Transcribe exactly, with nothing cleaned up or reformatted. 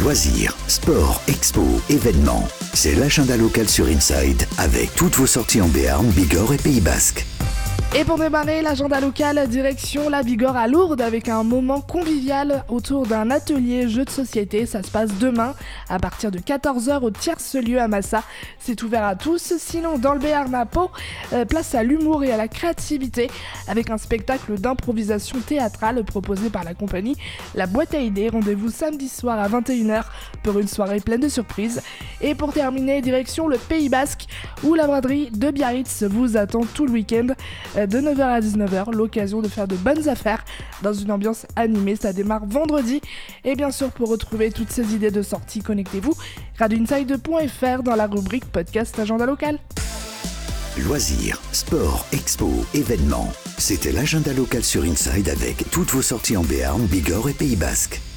Loisirs, sport, expo, événements. C'est l'agenda local sur Inside avec toutes vos sorties en Béarn, Bigorre et Pays Basque. Et pour démarrer l'agenda local, direction la Bigorre à Lourdes avec un moment convivial autour d'un atelier jeux de société. Ça se passe demain à partir de quatorze heures au Tierce-Lieu à Massa. C'est ouvert à tous. Sinon, dans le Béarn à Pau, euh, place à l'humour et à la créativité avec un spectacle d'improvisation théâtrale proposé par la compagnie La Boîte à Idées. Rendez-vous samedi soir à vingt et une heures pour une soirée pleine de surprises. Et pour terminer, direction le Pays Basque où la braderie de Biarritz vous attend tout le week-end. De neuf heures à dix-neuf heures, l'occasion de faire de bonnes affaires dans une ambiance animée. Ça démarre vendredi. Et bien sûr, pour retrouver toutes ces idées de sortie, connectez-vous radio inside point f r dans la rubrique podcast agenda local. Loisirs, sport, expo, événements. C'était l'agenda local sur Inside avec toutes vos sorties en Béarn, Bigorre et Pays Basque.